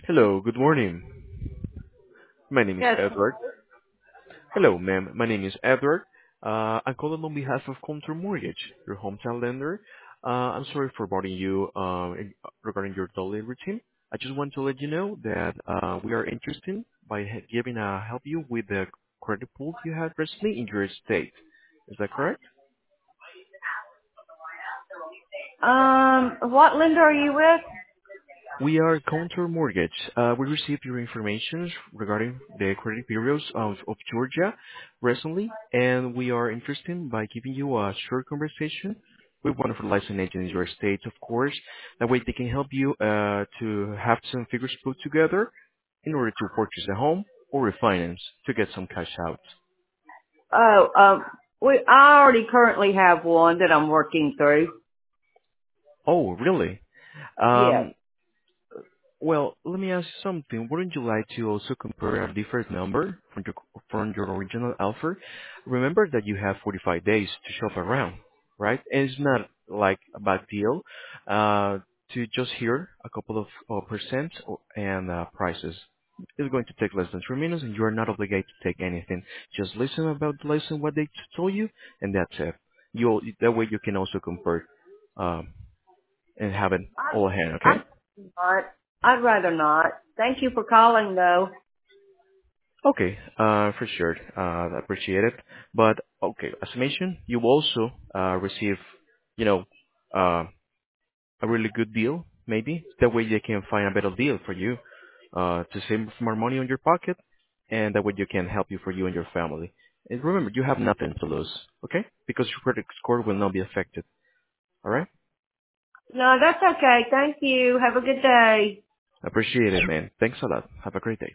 Hello, good morning. My name is Yes. Edward. Hello, ma'am. My name is Edward. I'm calling on behalf of Contour Mortgage, your hometown lender. I'm sorry for bothering you regarding your daily routine. I just want to let you know that we are interested by giving help you with the credit pool you had recently in your state. Is that correct? What lender are you with? We are Counter Mortgage. We received your information regarding the credit bureaus of Georgia recently, and we are interested by giving you a short conversation with one of the licensed agents in your state, of course. That way they can help you to have some figures put together in order to purchase a home or refinance to get some cash out. Oh, I already currently have one that I'm working through. Oh, really? Yes. Um, Well, let me ask you something. Wouldn't you like to also compare a different number from your original offer? Remember that you have 45 days to shop around, right? And it's not like a bad deal to just hear a couple of percent and prices. It's going to take less than 3 minutes, and you are not obligated to take anything. Just listen about the lesson, what they told you, and that's it. That way you can also compare um, and have it I, all at hand, I, okay? not. I'd rather not. Thank you for calling though. Okay, for sure. I appreciate it. But okay, as mentioned, you will also receive, you know, uh, a really good deal, maybe. That way they can find a better deal for you, to save more money on your pocket, and that way you can help you for you and your family. And remember, you have nothing to lose, okay? Because your credit score will not be affected. All right? No, that's okay. Thank you. Have a good day. Appreciate it, man. Thanks a lot. Have a great day.